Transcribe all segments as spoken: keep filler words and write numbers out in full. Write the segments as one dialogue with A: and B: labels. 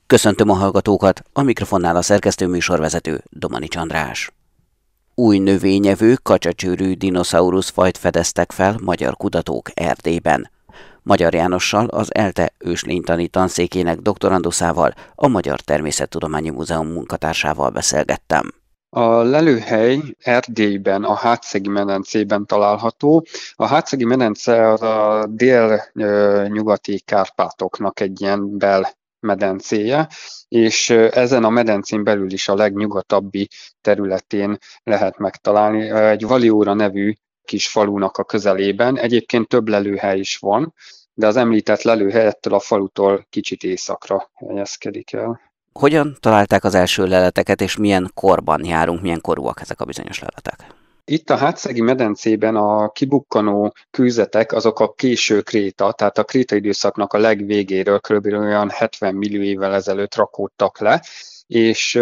A: Köszöntöm a hallgatókat, a mikrofonnál a szerkesztő műsorvezető Domanics András. Új növényevő kacsacsőrű dinoszaurusz fajt fedeztek fel magyar kutatók Erdélyben. Magyar Jánossal, az ELTE őslénytani tanszékének doktoranduszával, a Magyar Természettudományi Múzeum munkatársával beszélgettem.
B: A lelőhely Erdélyben, a Hátszegi-medencében található. A Hátszegi-medence az a dél-nyugati Kárpátoknak egy ilyen belmedencéje, és ezen a medencén belül is a legnyugatabbi területén lehet megtalálni egy Valióra nevű kis falunak a közelében. Egyébként több lelőhely is van, de az említett lelőhely ettől a falutól kicsit északra helyezkedik el.
A: Hogyan találták az első leleteket, és milyen korban járunk, milyen korúak ezek a bizonyos leletek?
B: Itt a Hátszegi-medencében a kibukkanó kőzetek azok a késő kréta, tehát a kréta időszaknak a legvégéről kb. Olyan hetven millió évvel ezelőtt rakódtak le, és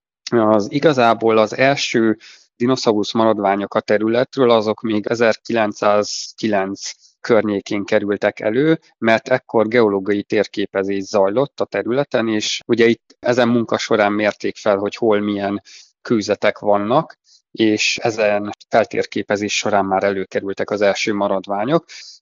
B: az igazából az első dinoszaurusz maradványok a területről, azok még ezerkilencszázkilenc környékén kerültek elő, mert ekkor geológiai térképezés zajlott a területen, és ugye itt ezen munka során mérték fel, hogy hol milyen kőzetek vannak, és ezen feltérképezés során már előkerültek az első maradványok.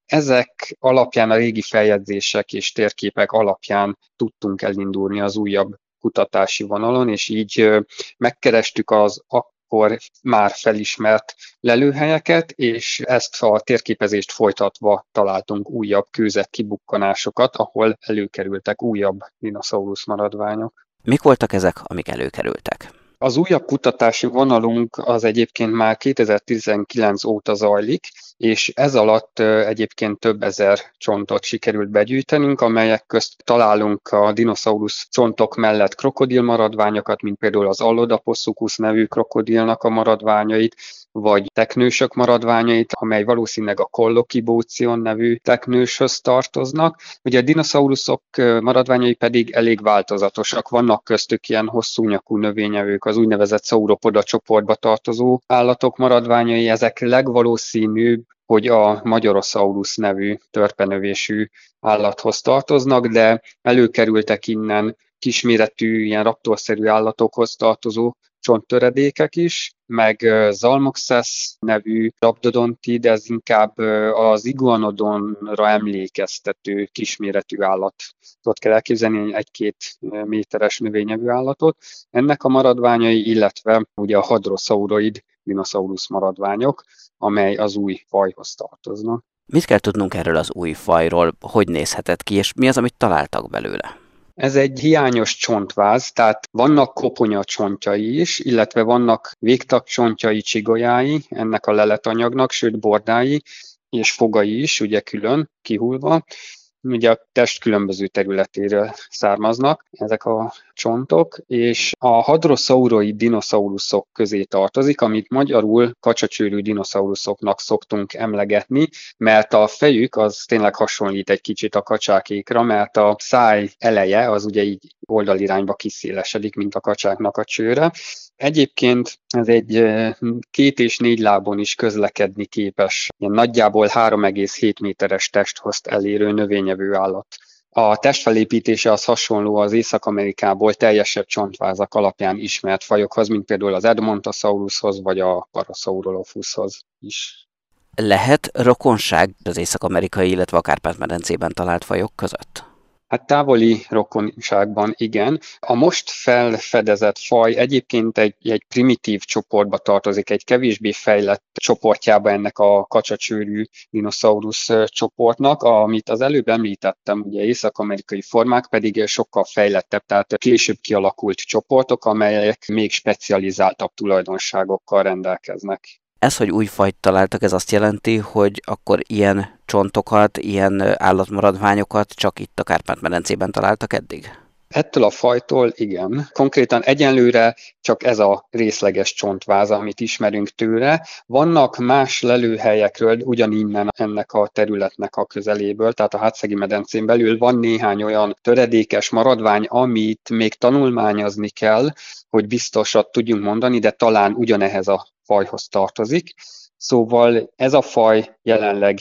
B: Ezek alapján, a régi feljegyzések és térképek alapján tudtunk elindulni az újabb kutatási vonalon, és így megkerestük az akkor már felismert lelőhelyeket, és ezt a térképezést folytatva találtunk újabb kőzet kibukkanásokat, ahol előkerültek újabb dinoszaurusz maradványok.
A: Mik voltak ezek, amik előkerültek?
B: Az újabb kutatási vonalunk az egyébként már kétezer-tizenkilenc óta zajlik, és ez alatt egyébként több ezer csontot sikerült begyűjtenünk, amelyek közt találunk a dinoszaurusz csontok mellett krokodilmaradványokat, mint például az Allodoposuchus nevű krokodilnak a maradványait, vagy teknősök maradványait, amely valószínűleg a Collocibócion nevű teknőshöz tartoznak. Ugye a dinoszauruszok maradványai pedig elég változatosak, vannak köztük ilyen hosszú nyakú növényevők, az úgynevezett Sauropoda csoportba tartozó állatok maradványai, ezek legvalószínűbb, hogy a Magyarosaurus nevű törpenövésű állathoz tartoznak, de előkerültek innen kisméretű, ilyen raptorszerű állatokhoz tartozó csonttöredékek is, meg Zalmoxes nevű rabdodontid, ez inkább az iguanodonra emlékeztető kisméretű állat. Ott kell elképzelni egy-két méteres növényevő állatot. Ennek a maradványai, illetve ugye a hadrosauroid dinoszaurusz maradványok, amely az új fajhoz tartoznak.
A: Mit kell tudnunk erről az új fajról, hogy nézhetett ki, és mi az, amit találtak belőle?
B: Ez egy hiányos csontváz, tehát vannak koponyacsontjai is, illetve vannak végtagcsontjai, csigolyái ennek a leletanyagnak, sőt bordái és fogai is, ugye külön kihullva. Ugye a test különböző területéről származnak ezek a csontok, és a hadrosauroid dinoszauruszok közé tartozik, amit magyarul kacsacsőrű dinoszauruszoknak szoktunk emlegetni, mert a fejük az tényleg hasonlít egy kicsit a kacsákékra, mert a száj eleje az ugye így oldalirányba kiszélesedik, mint a kacsáknak a csőre. Egyébként ez egy két és négy lábon is közlekedni képes, ilyen nagyjából három egész hét méteres testhoszt elérő növényevő állat. A testfelépítése az hasonló az Észak-Amerikából teljesebb csontvázak alapján ismert fajokhoz, mint például az Edmontosaurushoz vagy a Parasaurolophushoz is.
A: Lehet rokonság az észak-amerikai, illetve a Kárpát-medencében talált fajok között?
B: Hát távoli rokonságban igen. A most felfedezett faj egyébként egy, egy primitív csoportba tartozik, egy kevésbé fejlett csoportjába ennek a kacsacsőrű dinoszaurusz csoportnak, amit az előbb említettem, ugye észak-amerikai formák pedig sokkal fejlettebb, tehát később kialakult csoportok, amelyek még specializáltabb tulajdonságokkal rendelkeznek.
A: Ez, hogy új fajt találtak, ez azt jelenti, hogy akkor ilyen csontokat, ilyen állatmaradványokat csak itt a Kárpát-medencében találtak eddig?
B: Ettől a fajtól igen. Konkrétan egyenlőre csak ez a részleges csontváz, amit ismerünk tőle. Vannak más lelőhelyekről, ugyaninnen ennek a területnek a közeléből, tehát a Hátszegi-medencén belül van néhány olyan töredékes maradvány, amit még tanulmányozni kell, hogy biztosat tudjunk mondani, de talán ugyanehhez a fajhoz tartozik. Szóval ez a faj jelenleg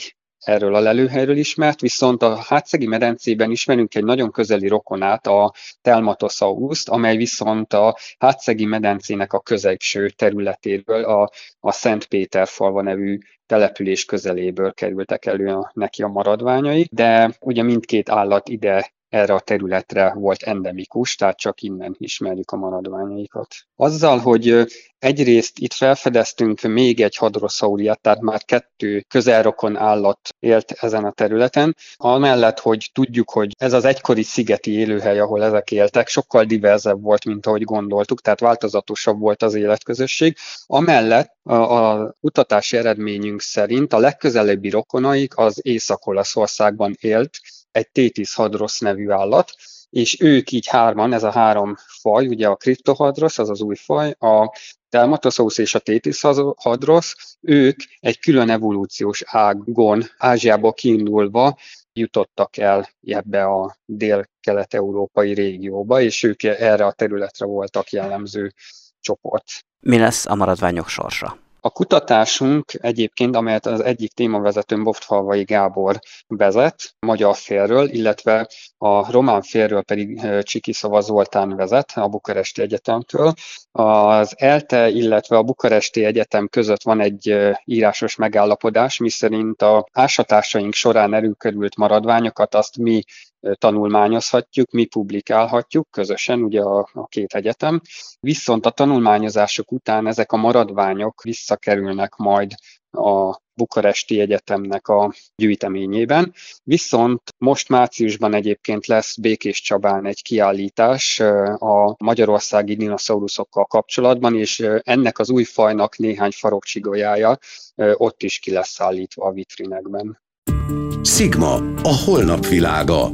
B: erről a lelőhelyről ismert, viszont a Hátszegi medencében ismerünk egy nagyon közeli rokonát, a Telmatosauruszt, amely viszont a Hátszegi medencének a közelső területéről, a, a Szentpéterfalva nevű település közeléből kerültek elő a, neki a maradványai, de ugye mindkét állat ide erre a területre volt endemikus, tehát csak innen ismerjük a maradványaikat. Azzal, hogy egyrészt itt felfedeztünk még egy hadrosauriát, tehát már kettő közelrokon állat élt ezen a területen, amellett, hogy tudjuk, hogy ez az egykori szigeti élőhely, ahol ezek éltek, sokkal diverzebb volt, mint ahogy gondoltuk, tehát változatosabb volt az életközösség. Amellett a, a kutatási eredményünk szerint a legközelebbi rokonaik az Észak-Olaszországban élt, egy Tethys hadrosz nevű állat, és ők így hárman, ez a három faj, ugye a Cryptohadrosz, az az új faj, a Telmatosaurus és a Tethys hadrosz, ők egy külön evolúciós ágon, Ázsiából kiindulva jutottak el ebbe a dél-kelet-európai régióba, és ők erre a területre voltak jellemző csoport.
A: Mi lesz a maradványok sorsa?
B: A kutatásunk egyébként, amelyet az egyik témavezetőm Boftfalvai Gábor vezet, magyar félről, illetve a román félről pedig Csikiszova Zoltán vezet, a Bukaresti Egyetemtől. Az ELTE, illetve a Bukaresti Egyetem között van egy írásos megállapodás, miszerint a ásatásaink során előkerült maradványokat azt mi tanulmányozhatjuk, mi publikálhatjuk közösen, ugye a, a két egyetem. Viszont a tanulmányozások után ezek a maradványok visszakerülnek majd a Bukaresti Egyetemnek a gyűjteményében. Viszont most márciusban egyébként lesz Békéscsabán egy kiállítás a magyarországi dinoszauruszokkal kapcsolatban, és ennek az új fajnak néhány farokcsigoljája ott is ki lesz állítva a vitrinekben.
C: Sigma, a holnap világa.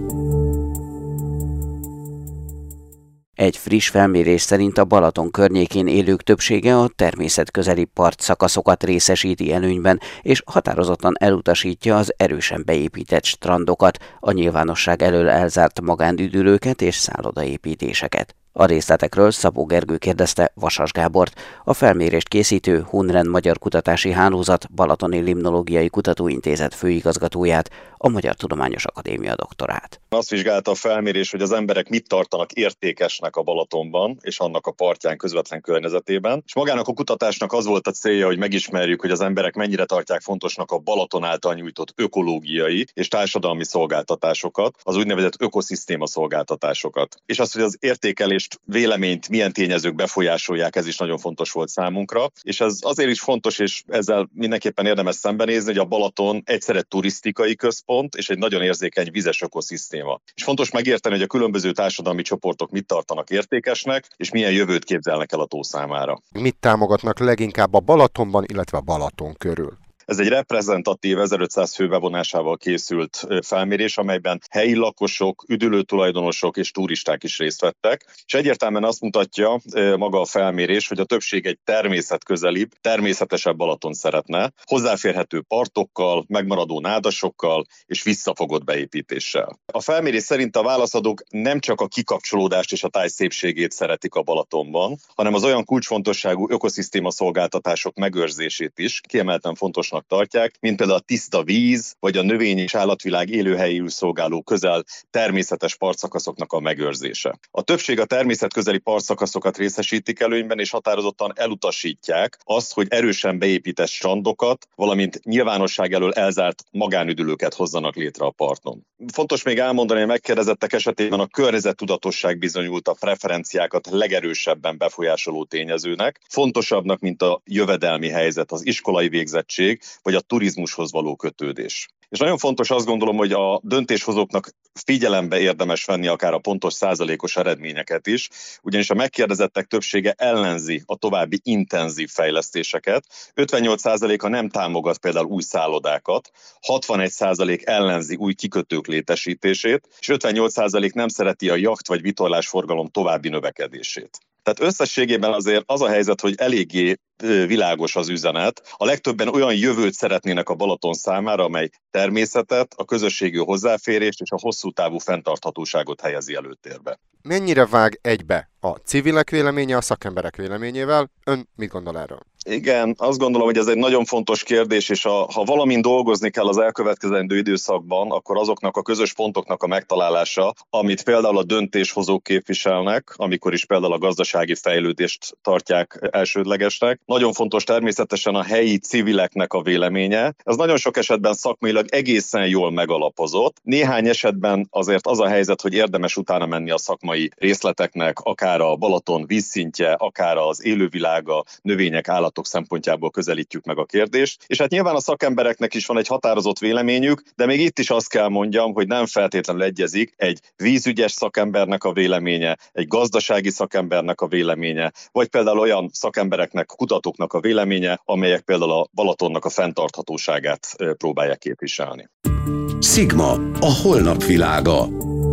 A: Egy friss felmérés szerint a Balaton környékén élők többsége a természetközeli partszakaszokat részesíti előnyben, és határozottan elutasítja az erősen beépített strandokat, a nyilvánosság elől elzárt magánüdülőket és szállodaépítéseket. A részletekről Szabó Gergő kérdezte Vasas Gábort, a felmérést készítő Hunren Magyar Kutatási Hálózat Balatoni Limnológiai Kutatóintézet főigazgatóját, a Magyar Tudományos Akadémia doktorát.
D: Azt vizsgálta a felmérés, hogy az emberek mit tartanak értékesnek a Balatonban és annak a partján közvetlen környezetében. És magának a kutatásnak az volt a célja, hogy megismerjük, hogy az emberek mennyire tartják fontosnak a Balaton által nyújtott ökológiai és társadalmi szolgáltatásokat, az úgynevezett ökoszisztéma szolgáltatásokat. És az, hogy az értékelést, véleményt milyen tényezők befolyásolják, ez is nagyon fontos volt számunkra. És ez azért is fontos, és ezzel mindenképpen érdemes szembenézni, hogy a Balaton egyszerre turisztikai központ és egy nagyon érzékeny vizes ökoszisztéma. És fontos megérteni, hogy a különböző társadalmi csoportok mit tartanak értékesnek, és milyen jövőt képzelnek el a tó számára.
E: Mit támogatnak leginkább a Balatonban, illetve a Balaton körül?
D: Ez egy reprezentatív ezerötszáz fő bevonásával készült felmérés, amelyben helyi lakosok, üdülőtulajdonosok és turisták is részt vettek, és egyértelműen azt mutatja maga a felmérés, hogy a többség egy természetközelibb, természetesebb Balaton szeretne, hozzáférhető partokkal, megmaradó nádasokkal és visszafogott beépítéssel. A felmérés szerint a válaszadók nem csak a kikapcsolódást és a táj szépségét szeretik a Balatonban, hanem az olyan kulcsfontosságú ökoszisztéma szolgáltatások megőrzését is kiemelten fontosnak tartják, mint például a tiszta víz, vagy a növény- és állatvilág élőhelyéül szolgáló közel természetes partszakaszoknak a megőrzése. A többség a természetközeli partszakaszokat részesítik előnyben, és határozottan elutasítják azt, hogy erősen beépített strandokat, valamint nyilvánosság elől elzárt magánüdülőket hozzanak létre a parton. Fontos még elmondani, hogy megkérdezettek esetében a környezettudatosság bizonyult a preferenciákat legerősebben befolyásoló tényezőnek, fontosabbnak, mint a jövedelmi helyzet, az iskolai végzettség, vagy a turizmushoz való kötődés. És nagyon fontos, azt gondolom, hogy a döntéshozóknak figyelembe érdemes venni akár a pontos százalékos eredményeket is, ugyanis a megkérdezettek többsége ellenzi a további intenzív fejlesztéseket, ötvennyolc százaléka nem támogat például új szállodákat, hatvanegy százalék ellenzi új kikötők létesítését, és ötvennyolc százalék nem szereti a jacht vagy vitorlásforgalom további növekedését. Tehát összességében azért az a helyzet, hogy eléggé világos az üzenet. A legtöbben olyan jövőt szeretnének a Balaton számára, amely természetet, a közösségi hozzáférést és a hosszú távú fenntarthatóságot helyezi előtérbe.
E: mennyire vág egybe a civilek véleménye a szakemberek véleményével? Ön mit gondol erről?
D: Igen, azt gondolom, hogy ez egy nagyon fontos kérdés, és a, ha valamin dolgozni kell az elkövetkezendő időszakban, akkor azoknak a közös pontoknak a megtalálása, amit például a döntéshozók képviselnek, amikor is például a gazdasági fejlődést tartják elsődlegesnek. Nagyon fontos természetesen a helyi civileknek a véleménye. Ez nagyon sok esetben szakmailag egészen jól megalapozott. Néhány esetben azért az a helyzet, hogy érdemes utána menni a szakmai részleteknek, akár a Balaton vízszintje, akár az élővilága, növények, állatok szempontjából közelítjük meg a kérdést. És hát nyilván a szakembereknek is van egy határozott véleményük, de még itt is azt kell mondjam, hogy nem feltétlenül egyezik egy vízügyes szakembernek a véleménye, egy gazdasági szakembernek a véleménye, vagy például olyan szakembereknek, kutatóknak a véleménye, amelyek például a Balatonnak a fenntarthatóságát próbálják képviselni.
C: Sigma, a holnap világa.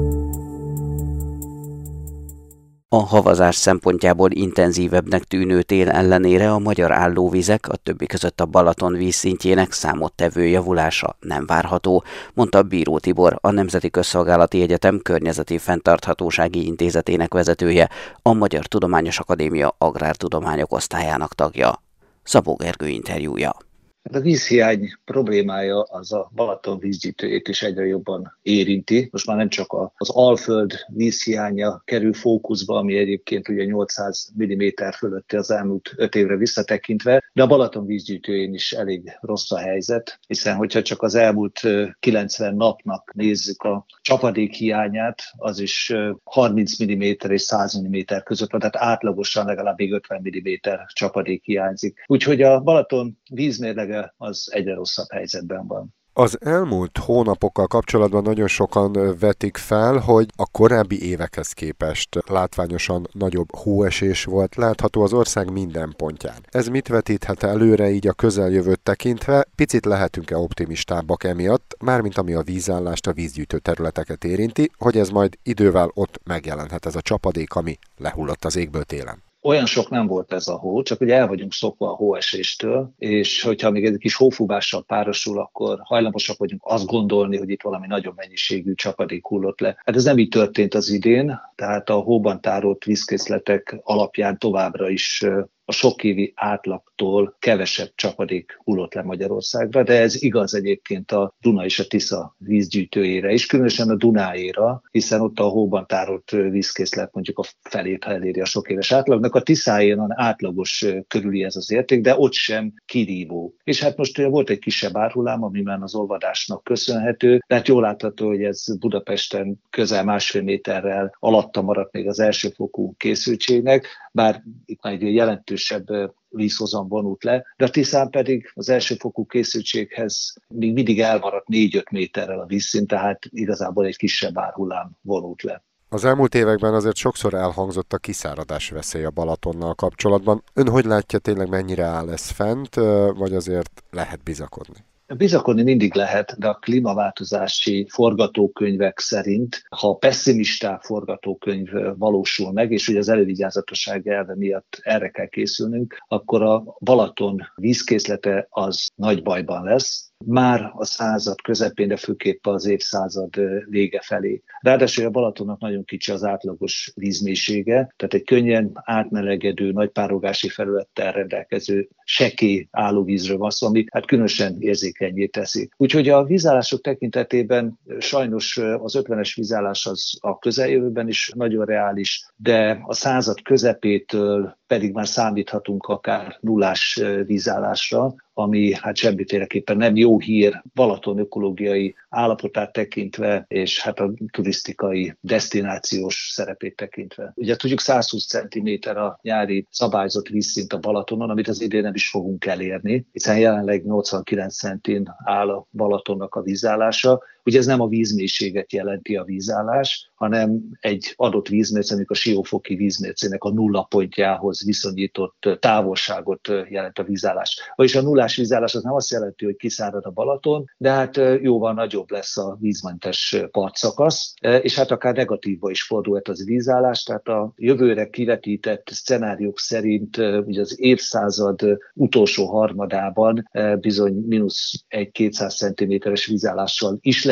A: A havazás szempontjából intenzívebbnek tűnő tél ellenére a magyar állóvizek, a többi között a Balaton vízszintjének számottevő javulása nem várható, mondta Bíró Tibor, a Nemzeti Közszolgálati Egyetem Környezeti Fenntarthatósági Intézetének vezetője, a Magyar Tudományos Akadémia Agrártudományok osztályának tagja. Szabó Gergő interjúja.
F: A vízhiány problémája az a Balaton vízgyűjtőjét is egyre jobban érinti. Most már nem csak az Alföld vízhiánya kerül fókuszba, ami egyébként ugye nyolcszáz milliméter fölötti az elmúlt öt évre visszatekintve, de a Balaton vízgyűjtőjén is elég rossz a helyzet, hiszen hogyha csak az elmúlt kilencven napnak nézzük a csapadék hiányát, az is harminc milliméter és száz milliméter között van, tehát átlagosan legalább még ötven milliméter csapadék hiányzik. Úgyhogy a Balaton vízmérlege az egyre rosszabb helyzetben van.
E: Az elmúlt hónapokkal kapcsolatban nagyon sokan vetik fel, hogy a korábbi évekhez képest látványosan nagyobb hóesés volt látható az ország minden pontján. Ez mit vetíthet előre így a közeljövőt tekintve? Picit lehetünk-e optimistábbak emiatt, mármint ami a vízállást, a vízgyűjtő területeket érinti, hogy ez majd idővel ott megjelenhet ez a csapadék, ami lehullott az égből télen?
F: Olyan sok nem volt ez a hó, csak ugye el vagyunk szokva a hóeséstől, és hogyha még egy kis hófúvással párosul, akkor hajlamosak vagyunk azt gondolni, hogy itt valami nagyobb mennyiségű csapadék hullott le. Hát ez nem így történt az idén, tehát a hóban tárolt vízkészletek alapján továbbra is a sokévi átlagtól kevesebb csapadék hullott le Magyarországra, de ez igaz egyébként a Duna és a Tisza vízgyűjtőjére is, különösen a Dunáéra, hiszen ott a hóban tárolt vízkészlet mondjuk a felét, ha eléri a sokéves átlagnak. A Tiszáénon átlagos körüli ez az érték, de ott sem kirívó. És hát most volt egy kisebb árhullám, ami már az olvadásnak köszönhető, de hát jól látható, hogy ez Budapesten közel másfél méterrel alatta maradt még az elsőfokú készültségnek, bár itt már egy jelentős vízhozam vonult le, de a Tiszán pedig az elsőfokú készültséghez még mindig elmaradt négy-öt méterrel a vízszint, tehát igazából egy kisebb árhullám vonult le.
E: Az elmúlt években azért sokszor elhangzott a kiszáradás veszély a Balatonnal kapcsolatban. Ön hogy látja, tényleg mennyire áll ez fent, vagy azért lehet bizakodni?
F: Bizakodni mindig lehet, de a klímaváltozási forgatókönyvek szerint, ha pesszimistább forgatókönyv valósul meg, és ugye az elővigyázatosság elve miatt erre kell készülnünk, akkor a Balaton vízkészlete az nagy bajban lesz, már a század közepén, de főképp az évszázad vége felé. Ráadásul a Balatonnak nagyon kicsi az átlagos vízmélysége, tehát egy könnyen átmelegedő, nagy párogási felülettel rendelkező sekély állóvízről van szó, ami hát különösen érzékenyé teszi. Úgyhogy a vízállások tekintetében sajnos az ötvenes vízállás az a közeljövőben is nagyon reális, de a század közepétől pedig már számíthatunk akár nullás vízállásra, ami hát semmiféleképpen nem jó hír Balaton ökológiai állapotát tekintve, és hát a turisztikai desztinációs szerepét tekintve. Ugye tudjuk, száz húsz centiméter a nyári szabályzott vízszint a Balatonon, amit az idén nem is fogunk elérni, hiszen jelenleg nyolcvankilenc centin áll a Balatonnak a vízállása. Ugye ez nem a vízmélységet jelenti a vízállás, hanem egy adott vízmérce, mondjuk a siófoki vízmércének a nulla pontjához viszonyított távolságot jelent a vízállás. Vagyis a nullás vízállás az nem azt jelenti, hogy kiszárad a Balaton, de hát jóval nagyobb lesz a vízmentes partszakasz, és hát akár negatívba is fordulhat az vízállás, tehát a jövőre kivetített szenáriók szerint ugye az évszázad utolsó harmadában bizony mínusz egy-kétszáz centiméteres vízállással is lehet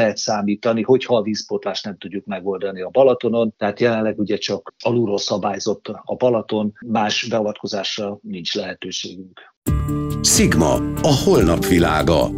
F: lehet számítani, hogyha a vízpótlást nem tudjuk megoldani a Balatonon. Tehát jelenleg ugye csak alulról szabályzott a Balaton, más beavatkozásra nincs lehetőségünk.
C: Sigma, a holnap világa.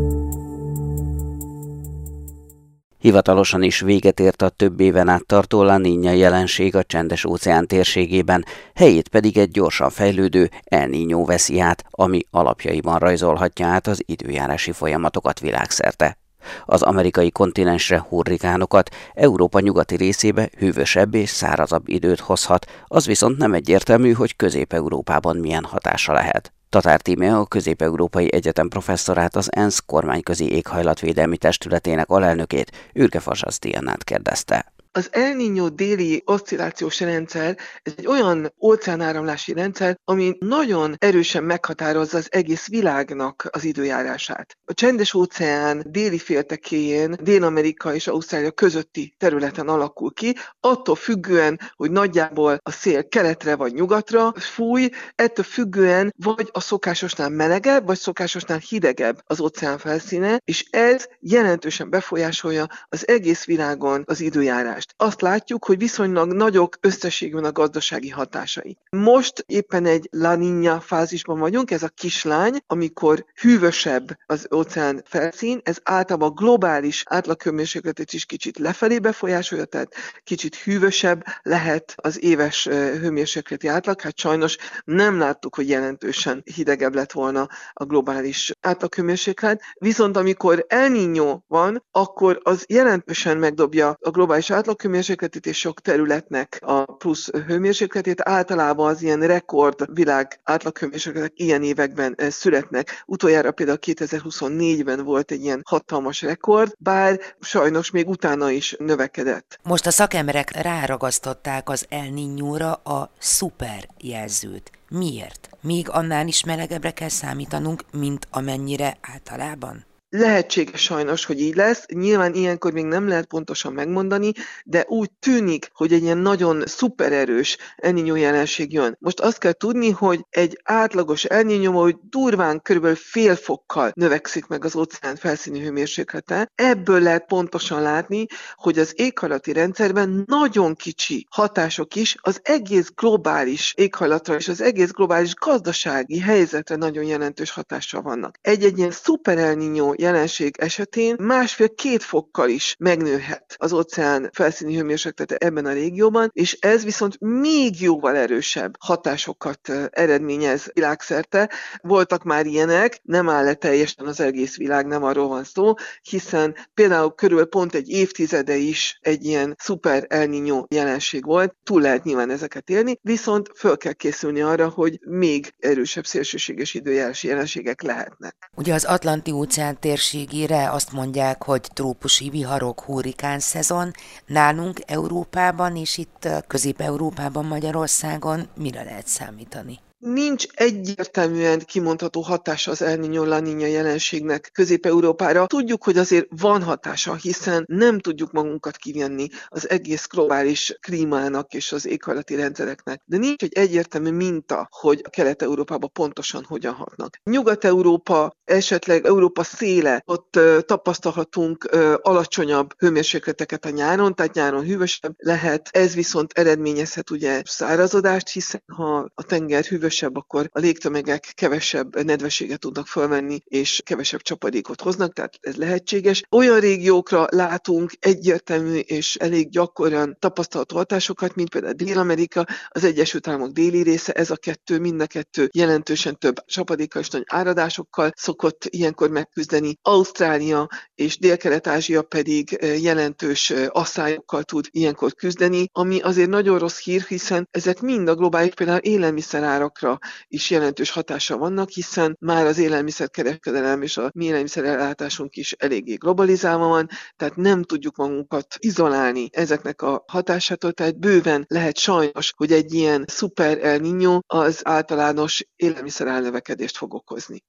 A: Hivatalosan is véget ért a több éven át tartó La Niña jelenség a Csendes-óceán térségében, helyét pedig egy gyorsan fejlődő El Niño veszi át, ami alapjaiban rajzolhatja át az időjárási folyamatokat világszerte. Az amerikai kontinensre hurrikánokat, Európa nyugati részébe hűvösebb és szárazabb időt hozhat, az viszont nem egyértelmű, hogy Közép-Európában milyen hatása lehet. Tatár Tíme, a Közép-Európai Egyetem professzorát, az ENSZ kormányközi éghajlatvédelmi testületének alelnökét, Ürge Fasas Dianát kérdezte.
G: Az El Niño déli oszcillációs rendszer, ez egy olyan óceánáramlási rendszer, ami nagyon erősen meghatározza az egész világnak az időjárását. A Csendes-óceán déli féltekéjén, Dél-Amerika és Ausztrália közötti területen alakul ki, attól függően, hogy nagyjából a szél keletre vagy nyugatra fúj, ettől függően vagy a szokásosnál melegebb, vagy szokásosnál hidegebb az óceán felszíne, és ez jelentősen befolyásolja az egész világon az időjárást. Azt látjuk, hogy viszonylag nagyok összességben a gazdasági hatásai. Most éppen egy La Niña fázisban vagyunk, ez a kislány, amikor hűvösebb az óceán felszín, ez általában a globális átlaghőmérsékletet is kicsit lefelé befolyásolja, tehát kicsit hűvösebb lehet az éves hőmérsékleti átlag. Hát sajnos nem láttuk, hogy jelentősen hidegebb lett volna a globális átlaghőmérséklet, viszont amikor El Niño van, akkor az jelentősen megdobja a globális átlag hőmérsékletét és sok területnek a plusz hőmérsékletét. Általában az ilyen rekord világ átlaghőmérsékletek ilyen években születnek. Utoljára például kétezer-huszonnégyben volt egy ilyen hatalmas rekord, bár sajnos még utána is növekedett.
H: Most a szakemberek ráragasztották az El Niñóra a szuper jelzőt. Miért? Még annál is melegebbre kell számítanunk, mint amennyire általában?
G: Lehetséges sajnos, hogy így lesz. Nyilván ilyenkor még nem lehet pontosan megmondani, de úgy tűnik, hogy egy ilyen nagyon szupererős El Niño jelenség jön. Most azt kell tudni, hogy egy átlagos El Niño, hogy durván körülbelül fél fokkal növekszik meg az óceán felszíni hőmérséklete. Ebből lehet pontosan látni, hogy az éghajlati rendszerben nagyon kicsi hatások is az egész globális éghajlatra és az egész globális gazdasági helyzetre nagyon jelentős hatással vannak. Egy-egy ilyen szuper El Niño jelenség esetén másfél-két fokkal is megnőhet az óceán felszíni hőmérséklete ebben a régióban, és ez viszont még jóval erősebb hatásokat eredményez világszerte. Voltak már ilyenek, nem áll le teljesen az egész világ, nem arról van szó, hiszen például körülbelül pont egy évtizede is egy ilyen szuper El Niño jelenség volt, túl lehet nyilván ezeket élni, viszont föl kell készülni arra, hogy még erősebb szélsőséges időjárási jelenségek lehetnek.
H: Ugye az Atlanti-óceán térségére azt mondják, hogy trópusi viharok, hurrikán szezon. Nálunk Európában és itt Közép-Európában, Magyarországon mire lehet számítani?
G: Nincs egyértelműen kimondható hatása az El Niño La Niña jelenségnek Közép-Európára. Tudjuk, hogy azért van hatása, hiszen nem tudjuk magunkat kivenni az egész globális klímának és az éghajlati rendszereknek. De nincs egy egyértelmű minta, hogy Kelet-Európában pontosan hogyan hatnak. Nyugat-Európa, esetleg Európa széle, ott uh, tapasztalhatunk uh, alacsonyabb hőmérsékleteket a nyáron, tehát nyáron hűvösebb lehet. Ez viszont eredményezhet ugye szárazodást, hiszen ha a tenger hűvös, akkor a légtömegek kevesebb nedvességet tudnak fölvenni, és kevesebb csapadékot hoznak, tehát ez lehetséges. Olyan régiókra látunk egyértelmű és elég gyakran tapasztalható hatásokat, mint például Dél-Amerika, az Egyesült Államok déli része, ez a kettő, mind a kettő jelentősen több csapadékkal és nagy áradásokkal szokott ilyenkor megküzdeni. Ausztrália és Dél-Kelet-Ázsia pedig jelentős asszályokkal tud ilyenkor küzdeni, ami azért nagyon rossz hír, hiszen ezek mind a globális, például élelmiszerárak is jelentős hatása vannak, hiszen már az élelmiszerkereskedelem és a mi élelmiszerellátásunk is eléggé globalizálva van, tehát nem tudjuk magunkat izolálni ezeknek a hatásától, tehát bőven lehet sajnos, hogy egy ilyen szuper El Niño az általános élelmiszerárnövekedést fog okozni.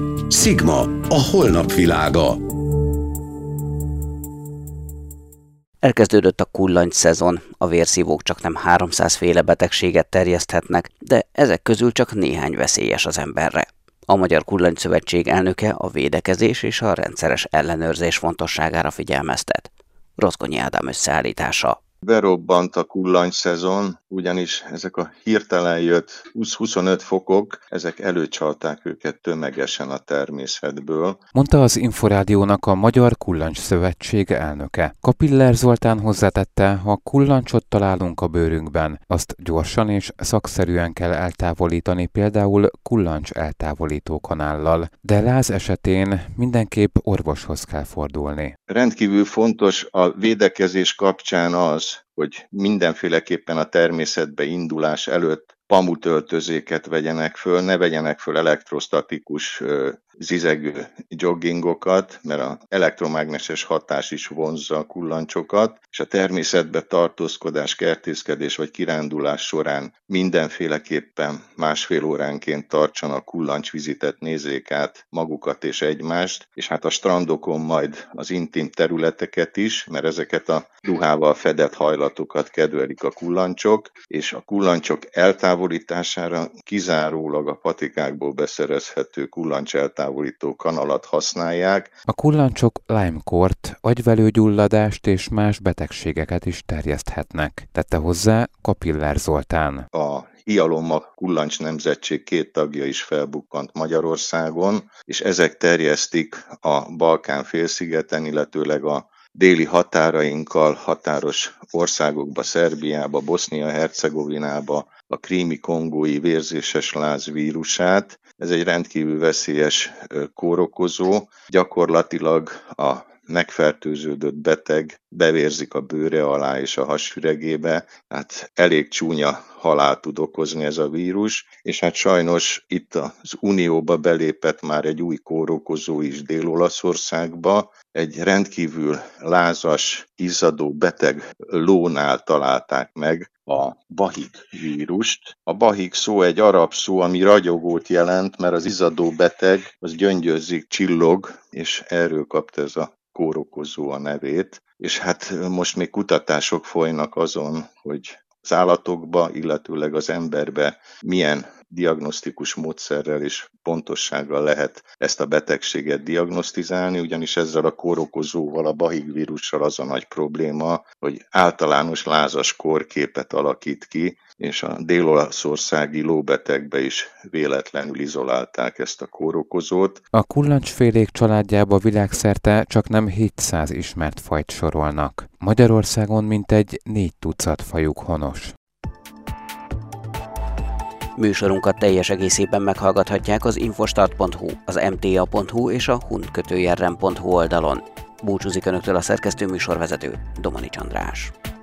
C: Sigma, a holnap világa.
A: Elkezdődött a kullancs szezon, a vérszívók csaknem háromszáz féle betegséget terjeszthetnek, de ezek közül csak néhány veszélyes az emberre. A Magyar Kullancs Szövetség elnöke a védekezés és a rendszeres ellenőrzés fontosságára figyelmeztet. Rozgonyi Ádám összeállítása.
I: Berobbant a kullancs szezon, ugyanis ezek a hirtelen jött húsz-huszonöt fokok, ezek előcsalták őket tömegesen a természetből.
J: Mondta az Inforádiónak a Magyar Kullancs Szövetség elnöke. Kapiller Zoltán hozzátette, ha kullancsot találunk a bőrünkben, azt gyorsan és szakszerűen kell eltávolítani, például kullancs eltávolító kanállal, de láz esetén mindenképp orvoshoz kell fordulni.
I: Rendkívül fontos a védekezés kapcsán az, hogy mindenféleképpen a természetbe indulás előtt pamutöltözéket vegyenek föl, ne vegyenek föl elektrostatikus zizegő joggingokat, mert az elektromágneses hatás is vonzza a kullancsokat, és a természetbe tartózkodás, kertészkedés vagy kirándulás során mindenféleképpen másfél óránként tartsanak kullancsvizitet, nézzék át magukat és egymást, és hát a strandokon majd az intim területeket is, mert ezeket a ruhával fedett hajlatokat kedvelik a kullancsok, és a kullancsok eltávolítására kizárólag a patikákból beszerezhető kullancs eltávolító kanalat használják.
J: A kullancsok Lyme-kort, agyvelőgyulladást és más betegségeket is terjeszthetnek, tette hozzá Kapiller Zoltán.
I: A Hialomma kullancs nemzetség két tagja is felbukkant Magyarországon, és ezek terjesztik a Balkán-félszigeten, illetőleg a déli határainkkal határos országokba, Szerbiába, Bosznia-Hercegovinába a krími-kongói vérzéses láz vírusát. Ez egy rendkívül veszélyes kórokozó. Gyakorlatilag a megfertőződött beteg bevérzik a bőre alá és a hasüregébe, hát elég csúnya halált tud okozni ez a vírus, és hát sajnos itt az Unióba belépett már egy új kórokozó is Dél-Olaszországba, egy rendkívül lázas, izzadó beteg lónál találták meg a bahik vírust. A bahik szó egy arab szó, ami ragyogót jelent, mert az izzadó beteg az gyöngyözik, csillog, és erről kapta ez a kórokozó a nevét. És hát most még kutatások folynak azon, hogy az állatokba, illetőleg az emberbe milyen diagnosztikus módszerrel és pontossággal lehet ezt a betegséget diagnosztizálni, ugyanis ezzel a kórokozóval, a bahik vírussal az a nagy probléma, hogy általános lázas kórképet alakít ki, és a dél-olaszországi lóbetegbe is véletlenül izolálták ezt a kórokozót.
J: A kullancsfélék családjába világszerte csak nem hétszáz ismert fajt sorolnak. Magyarországon mintegy négy tucat fajuk honos.
A: Műsorunkat teljes egészében meghallgathatják az infostart pont hu, az em té á pont hu és a hunt kötőjel rem pont hu oldalon. Búcsúzik Önöktől a szerkesztő műsorvezető, Domanics András.